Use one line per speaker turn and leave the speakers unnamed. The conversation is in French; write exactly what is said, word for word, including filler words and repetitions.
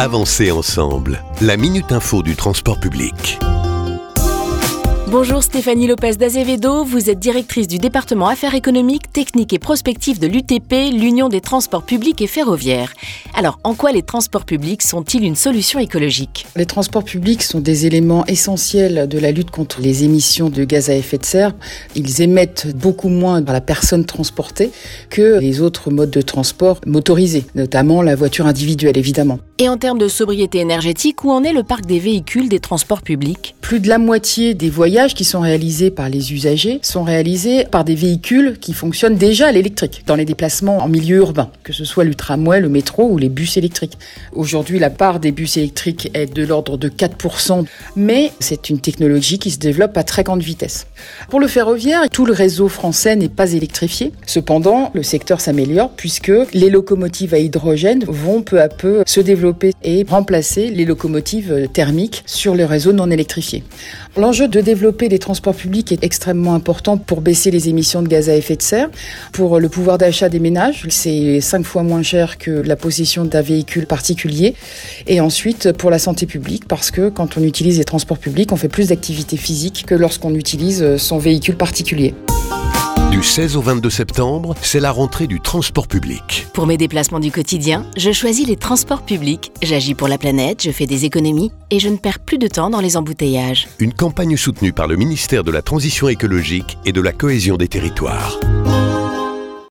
Avancez ensemble. La Minute Info du transport public.
Bonjour Stéphanie Lopez d'Azevedo, vous êtes directrice du département Affaires économiques, techniques et prospectives de l'U T P, l'Union des transports publics et ferroviaires. Alors, en quoi les transports publics sont-ils une solution écologique ?
Les transports publics sont des éléments essentiels de la lutte contre les émissions de gaz à effet de serre. Ils émettent beaucoup moins par la personne transportée que les autres modes de transport motorisés, notamment la voiture individuelle évidemment.
Et en termes de sobriété énergétique, où en est le parc des véhicules des transports publics ?
Plus de la moitié des voyages qui sont réalisés par les usagers sont réalisés par des véhicules qui fonctionnent déjà à l'électrique dans les déplacements en milieu urbain, que ce soit le tramway, le métro ou les bus électriques. Aujourd'hui, la part des bus électriques est de l'ordre de quatre pour cent, mais c'est une technologie qui se développe à très grande vitesse. Pour le ferroviaire, tout le réseau français n'est pas électrifié. Cependant, le secteur s'améliore puisque les locomotives à hydrogène vont peu à peu se développer et remplacer les locomotives thermiques sur le réseau non électrifié. L'enjeu de développer les transports publics est extrêmement important pour baisser les émissions de gaz à effet de serre. Pour le pouvoir d'achat des ménages, c'est cinq fois moins cher que la possession d'un véhicule particulier. Et ensuite, pour la santé publique, parce que quand on utilise les transports publics, on fait plus d'activité physique que lorsqu'on utilise son véhicule particulier.
Du seize au vingt-deux septembre, c'est la rentrée du transport public.
Pour mes déplacements du quotidien, je choisis les transports publics. J'agis pour la planète, je fais des économies et je ne perds plus de temps dans les embouteillages.
Une campagne soutenue par le ministère de la Transition écologique et de la Cohésion des territoires.